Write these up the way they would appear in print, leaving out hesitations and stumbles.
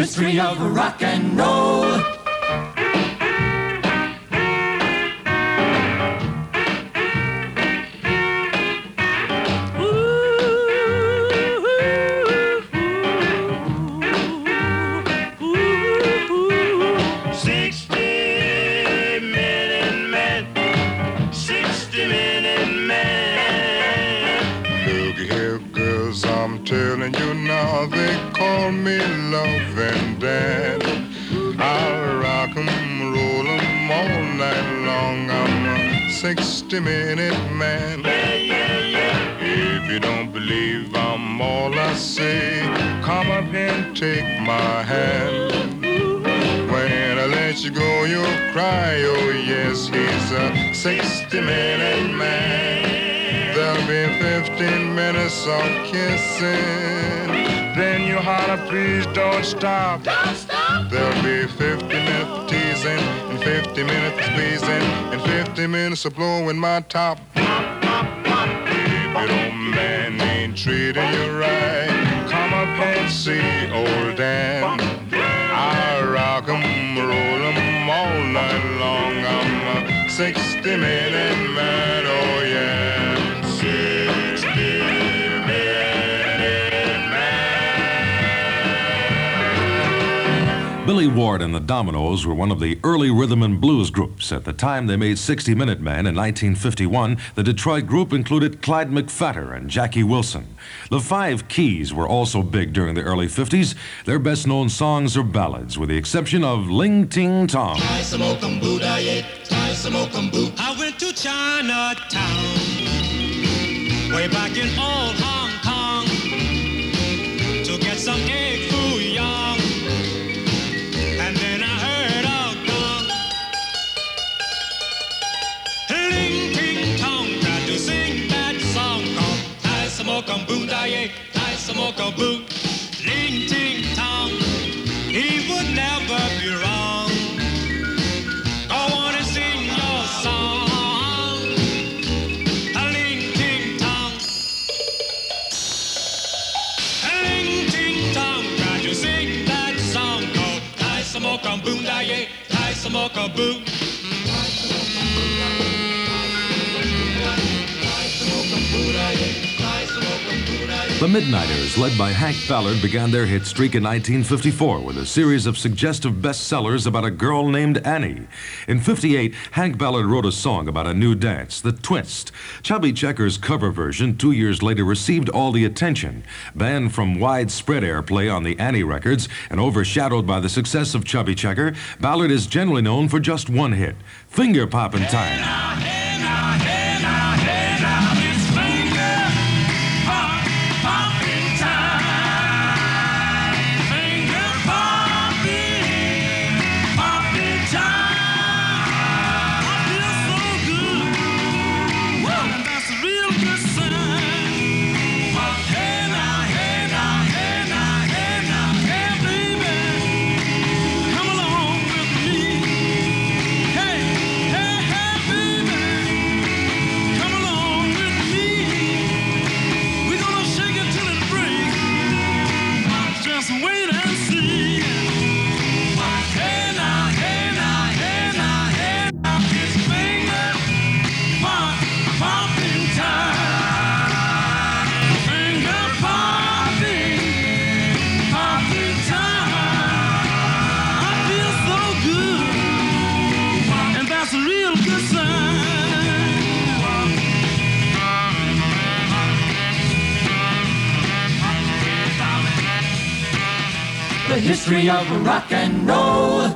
history of rock and roll. Telling you now, they call me love and dad. I'll rock 'em, roll 'em all night long. I'm a 60-minute man. If you don't believe I'm all I say, come up and take my hand. When I let you go, you'll cry, oh yes, he's a 60-minute man. There'll be 15 minutes of kissing. Then you holler, please don't stop. Don't stop. There'll be 50 minutes teasing, and 50 minutes squeezing, and 50 minutes of blowing my top. If your old man ain't treating you right, come up and see old Dan. I'll rock 'em, roll 'em all night long. I'm a 60-minute man, oh yeah. Billy Ward and the Dominoes were one of the early rhythm and blues groups. At the time they made 60-Minute Man in 1951, the Detroit group included Clyde McPhatter and Jackie Wilson. The Five Keys were also big during the early 50s. Their best-known songs are ballads, with the exception of Ling Ting Tong. I went to Chinatown, way back in old Hong Kong, to get some egg foo young. And then I heard a gong. Ling ting tong, tried to sing that song called Tai Smoke Boo Daye, Tai Smoke Boo. Ling ting tong, he would never be wrong. Go on and sing your song. Ling ting tong. Ling ting tong, tried to sing that song called Tai Smoke Boo Daye, Tai Smoke Boo. The Midnighters, led by Hank Ballard, began their hit streak in 1954 with a series of suggestive bestsellers about a girl named Annie. In 58, Hank Ballard wrote a song about a new dance, the twist. Chubby Checker's cover version 2 years later received all the attention. Banned from widespread airplay on the Annie records and overshadowed by the success of Chubby Checker, Ballard is generally known for just one hit, Finger Poppin' Time. The history of rock and roll.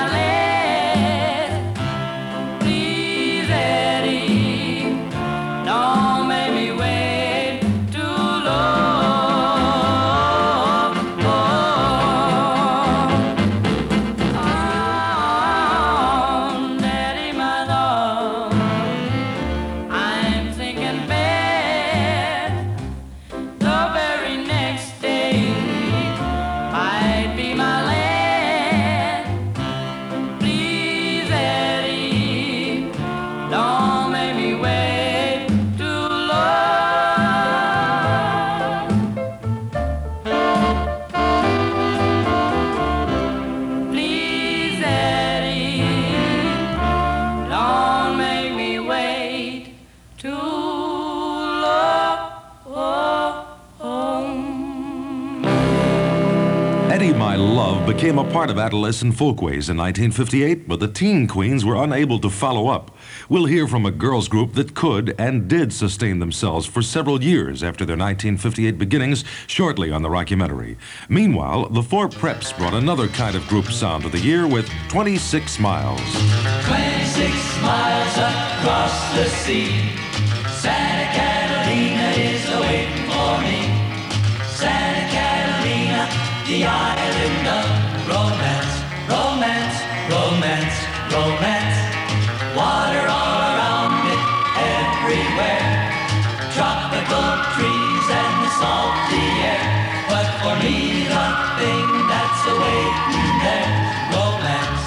No Love became a part of adolescent folkways in 1958, but the teen queens were unable to follow up. We'll hear from a girls group that could and did sustain themselves for several years after their 1958 beginnings, shortly on the Rockumentary. Meanwhile, the Four Preps brought another kind of group sound of the year with 26 Miles. 26 miles across the sea, Santa Catalina is awaiting for me. Santa Catalina, the island of romance, romance, romance, romance. Water all around it, everywhere. Tropical trees and the salty air. But for me, the thing that's awaiting there, romance.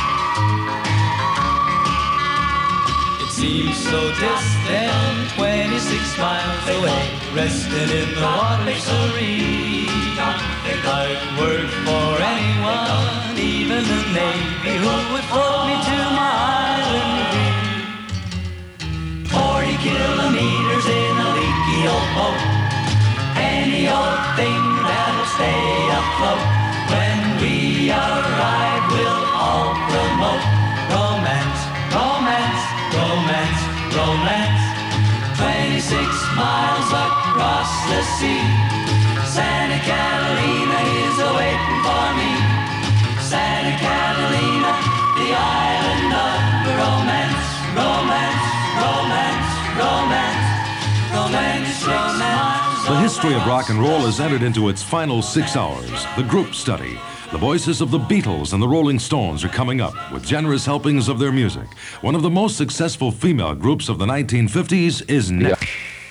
It seems so distant, 26 miles away, resting in the water serene. I'd work for anyone, even the Navy, who would float me to my island green. 40 kilometers in a leaky old boat, any old thing that'll stay afloat. When we arrive, we'll all promote romance, romance, romance, romance. 26 miles across the sea, Santa Catalina is awaiting for me. Santa Catalina, the island of romance, romance, romance, romance, romance, romance. The history of rock and roll has entered into its final 6 hours. The group study. The voices of the Beatles and the Rolling Stones are coming up with generous helpings of their music. One of the most successful female groups of the 1950s is next.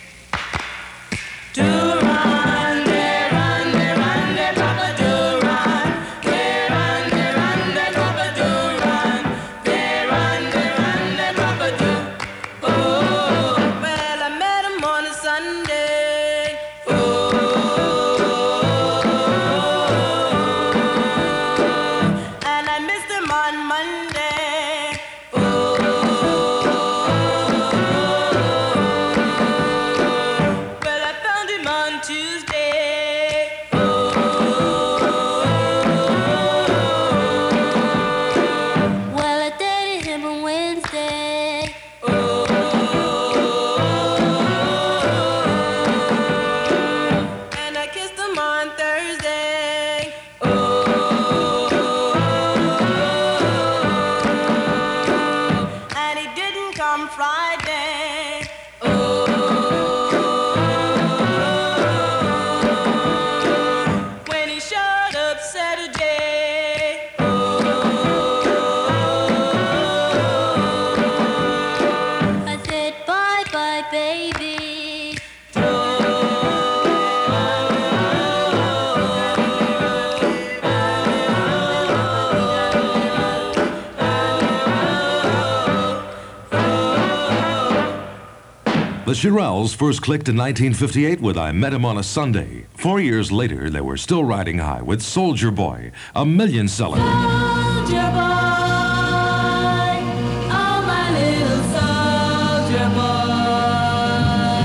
The Shirelles first clicked in 1958 with I Met Him on a Sunday. 4 years later, they were still riding high with Soldier Boy, a million seller. Soldier boy, oh my little soldier boy,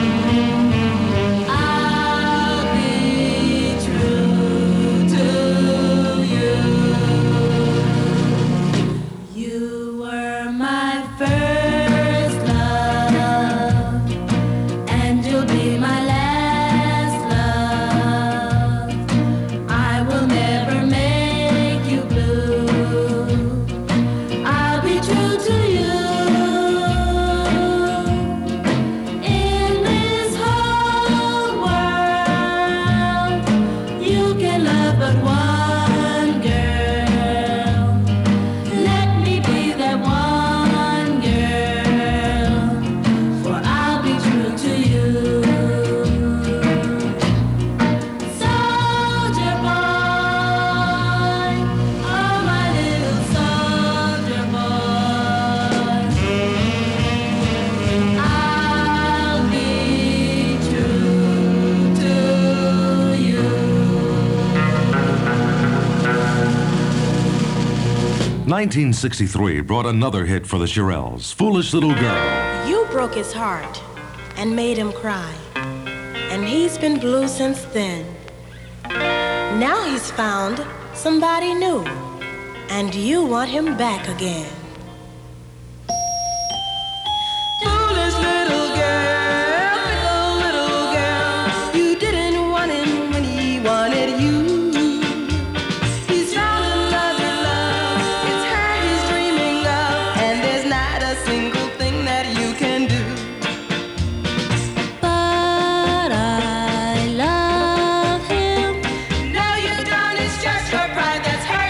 I'll be true to you. You were my first love, and you'll be my last love. I will never make you blue. I'll be true to you. In this whole world, you can love but one girl. Let me be that one girl, for I'll be true to you. Soldier boy, oh my little soldier boy, I'll be true to you. 1963 brought another hit for the Shirelles, Foolish Little Girl. You broke his heart and made him cry, and he's been blue since then. Now he's found somebody new, and you want him back again. Foolish little girl, fickle little girl, you didn't want him when he wanted you. He's found another love, it's her he's dreaming of, and there's not a single thing that you can do. But I love him. No, you don't, it's just your pride that's hurt.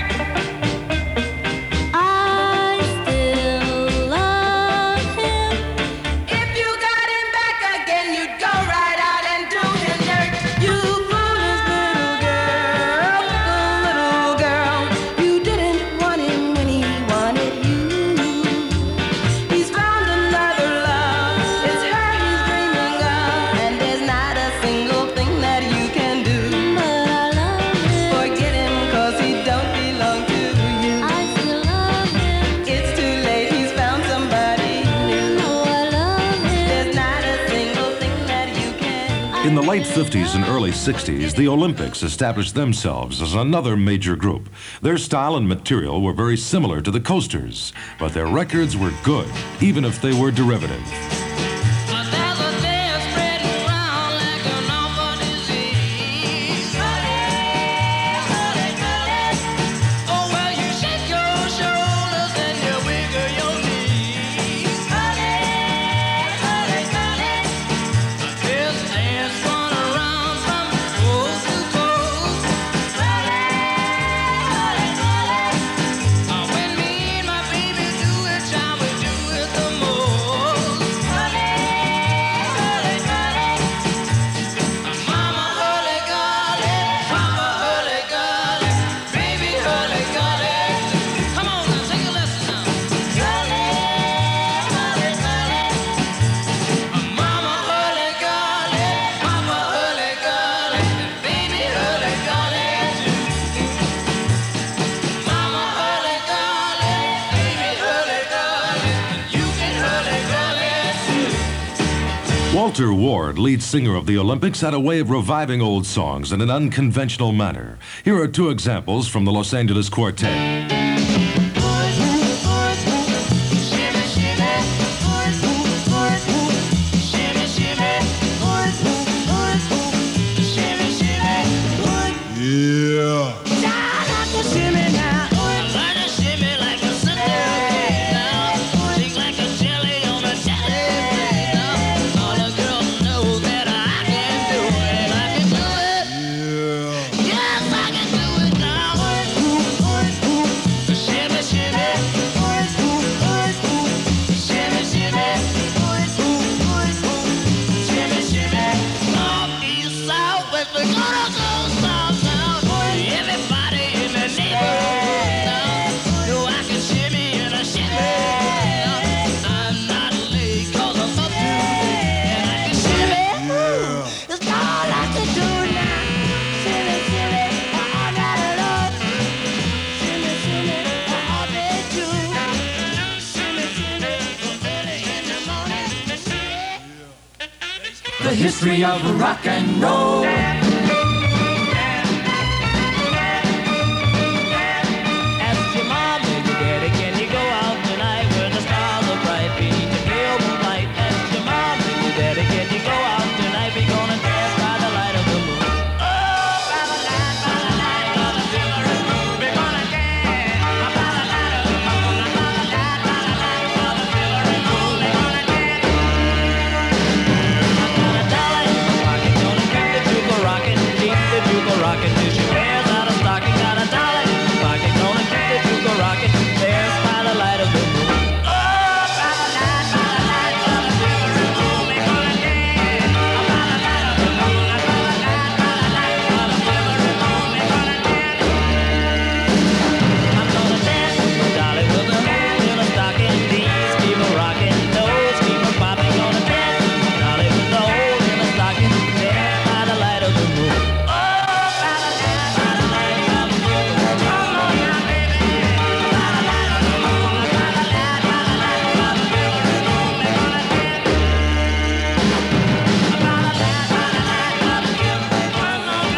I still love him. If you got him back again, you'd go right out and do him dirt. You foolish little girl, fickle little girl, you didn't want him when he wanted you. He's found another love, it's her he's dreaming of, and there's not a single thing that you can do. But I love him. Forget him, 'cause he don't belong to you. I still love him. It's too late, he's found somebody new. Oh, I love him. There's not a single thing that you can do. In the late 50s and early 60s, the Olympics established themselves as another major group. Their style and material were very similar to the Coasters, but their records were good, even if they were derivative. There's a thing spreading around like an awful disease. Oh, well, you shake your shoulders and you wiggle your knees. This dance run around from coast to coast. When me and my baby do it, shall we do it the most? Mama hurly golly, Papa hurly golly, baby hurly golly. Come on now, take a lesson now. Mama hurly golly, Papa hurly golly, baby hurly golly too. Mama hurly golly, baby hurly golly, you can hurly golly too. Walter Ward, lead singer of the Olympics, had a way of reviving old songs in an unconventional manner. Here are two examples from the Los Angeles Quartet. Shimmy, shimmy, shimmy, shimmy, shimmy, shimmy. Yeah. I like to shimmy now. I like to shimmy like a Cinderella now. Shake like a jelly on a jelly plate now. All the girls know that I can do it. I can do it. Yeah. Yes, I can do it now. Shimmy, shimmy. Shimmy, shimmy. Shimmy, shimmy. North, east, south, west, we're gonna go south now. Everybody in the neighborhood now know I can shimmy and I shimmy now. I'm not late 'cause I'm up to date and I can shimmy. It's all I can do now. Shimmy, shimmy, all night long. Shimmy, shimmy, all day too. Shimmy, shimmy, early in the morning. The history of rock and roll. Ask your mom and your daddy, can you go out tonight where the stars are bright beneath the pale moonlight? Ask your mom and your daddy, can you go out tonight? We're gonna dance by the light of the moon. Oh, by the light of the silvery moon. We're gonna dance by the light of the moon. By the light of the silvery moon. We're gonna dance. I'm gonna dollar in my pocket, gonna drink the juke rock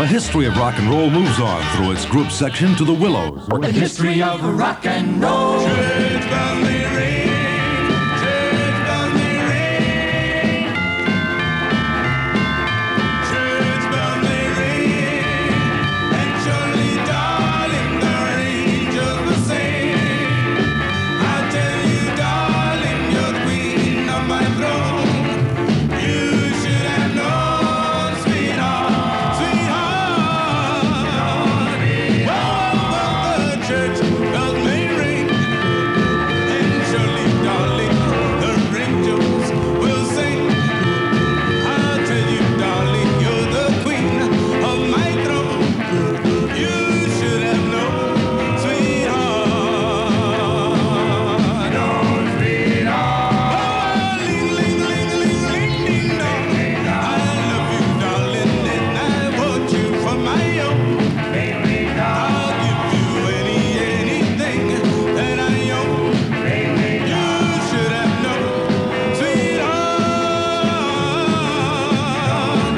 history of rock and roll moves on through its group section to the Willows. The history of rock and roll. Church bells may ring, church bells may ring. Church bells may ring, and surely, darling, the angels will sing. I'll tell you, darling, you're the queen of my throne. You should have known, sweetheart, sweetheart. Well, the church bells may ring, and surely, darling, the angels will sing. I'll tell you, darling, you're the queen of my throne. You should have known, sweetheart. Oh, ling, ling, ling, ling, ling, ding, dong. I love you, darling, and I want you for my own. I'll give you anything that I own. You should have known, sweetheart.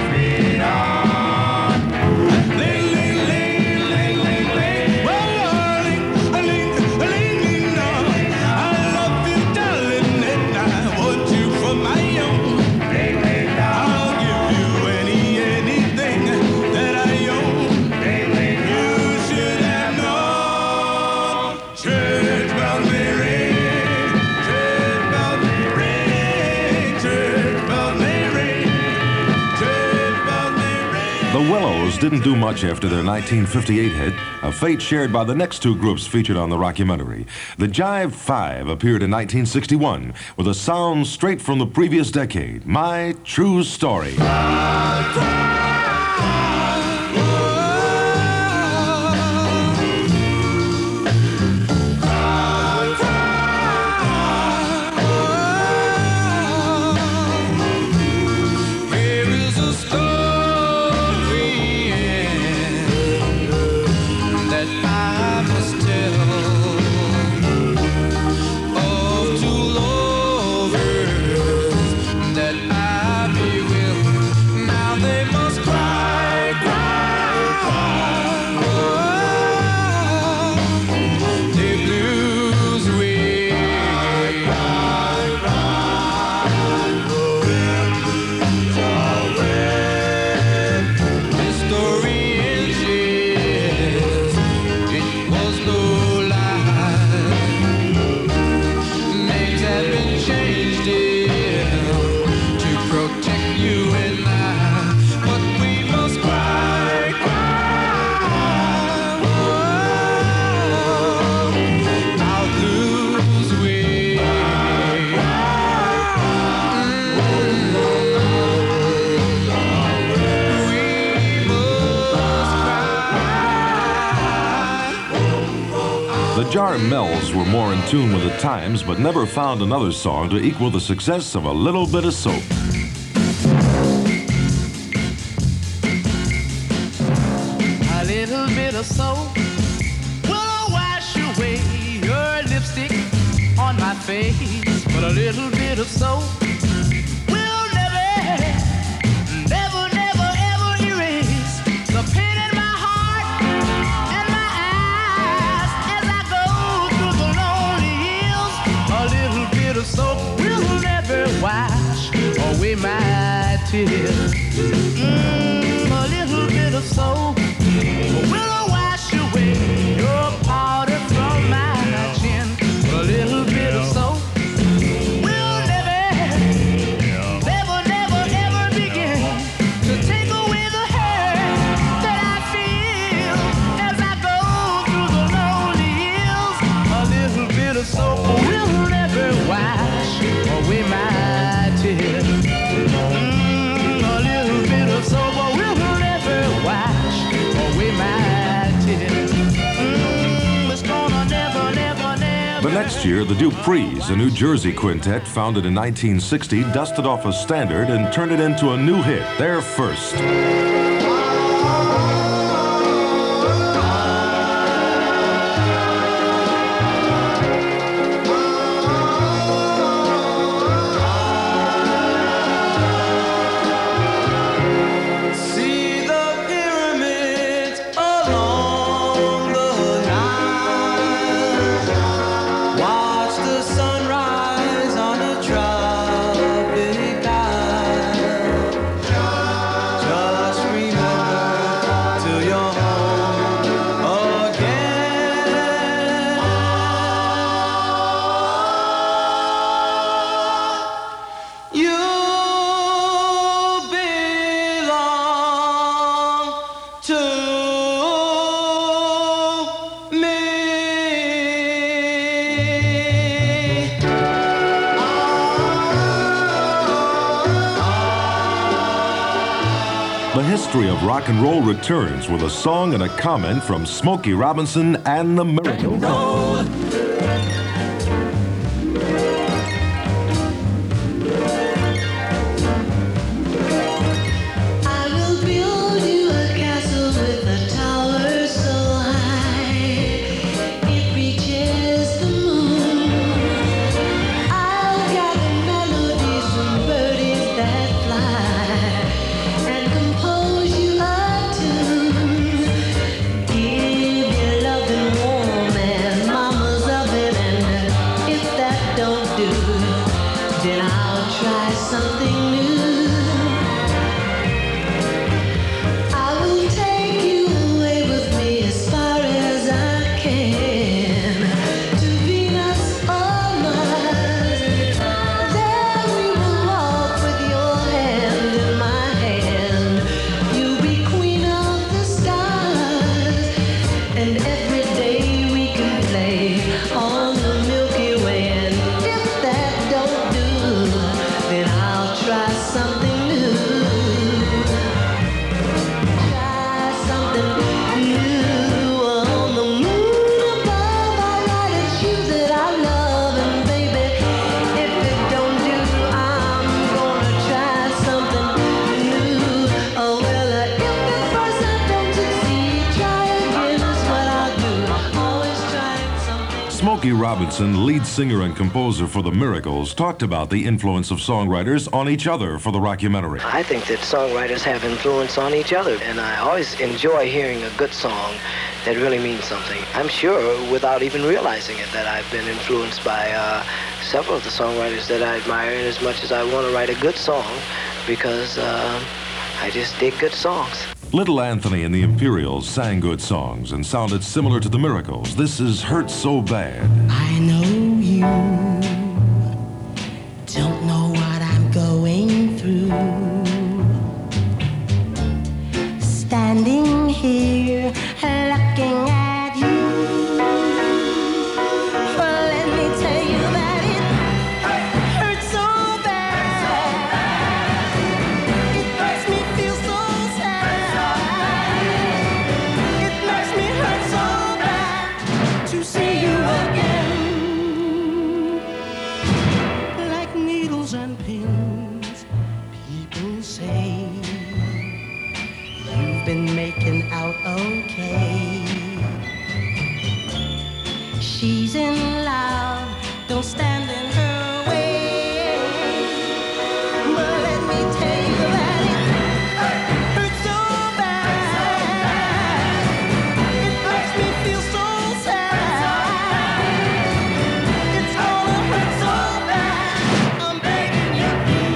Ling, ling, ling, ling, ling, ling. Well, ling, ling, ling, ding, dong. I love you, darling, and I want you for my own. I'll give you anything that I own. You should have known. Church bells may ring, church bells may ring, church bells may ring, church bells may ring. The Willows didn't do much after their 1958 hit, a fate shared by the next two groups featured on the rockumentary. The Jive Five appeared in 1961 with a sound straight from the previous decade, My True Story. Here is a story that I must tell of two lovers that I be with. Now they must cry, cry, cry. Oh, they blues away. This story ends, yes, it was no lie. Names have been changed, dear, to protect you and I. But we must cry, cry, oh, our blues away. We must cry. The Jarmels were more in tune with the times, but never found another song to equal the success of A Little Bit of Soap. A little bit of soap will wash away your lipstick on my face. But a little bit of soap will never, never, never, ever erase the pain in my heart and my eyes as I go through the lonely hills. A little bit of soap will never wash away my tears. A little bit of soap will wash away your powder from my chin. A little bit of soap will never, never, never, ever begin to take away the hurt that I feel as I go through the lonely hills. A little bit of soap will never wash away my tears. A little bit of soap will never wash away my tears. It's gonna never, never, never. The next year, the Duprees, a New Jersey quintet founded in 1960, dusted off a standard and turned it into a new hit, their first. See the pyramid A history of rock and roll returns with a song and a comment from Smokey Robinson and the Miracles. Smokey Robinson, lead singer and composer for The Miracles, talked about the influence of songwriters on each other for the rockumentary. I think that songwriters have influence on each other, and I always enjoy hearing a good song that really means something. I'm sure, without even realizing it, that I've been influenced by several of the songwriters that I admire, and as much as I want to write a good song, because I just dig good songs. Little Anthony and the Imperials sang good songs and sounded similar to The Miracles. This is Hurt So Bad. I know you don't know what I'm going through. Standing here looking at you. Well, let me tell you that it hurts so bad. It makes me feel so sad. It makes me hurt so bad to see you again. Like needles and pins, people say you've been making out okay. She's in love, don't stand in her way. But let me tell you that it hurts so bad. It makes me feel so sad. It's gonna hurt so bad. I'm begging you,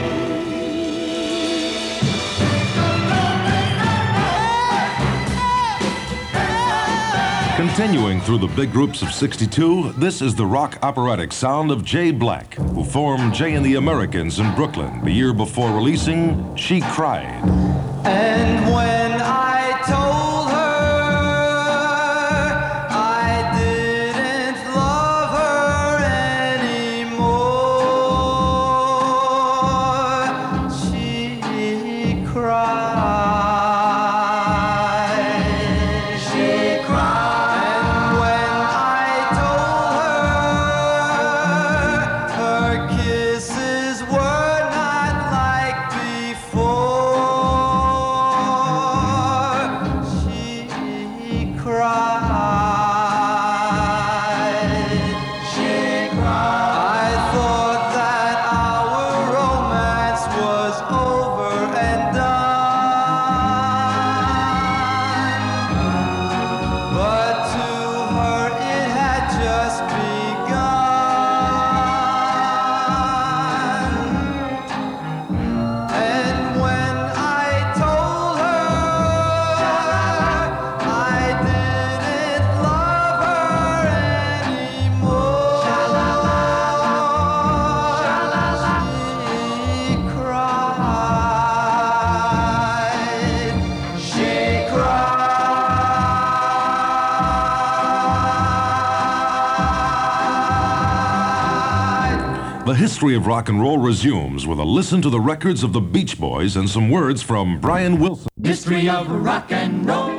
Continuing through the big groups of '62, this is the rock operatic sound of Jay Black, who formed Jay and the Americans in Brooklyn the year before releasing She Cried. And when I told her I didn't love her anymore, she cried. She cried. And when I told her her kisses were not like before, The history of rock and roll resumes with a listen to the records of the Beach Boys and some words from Brian Wilson. History of rock and roll.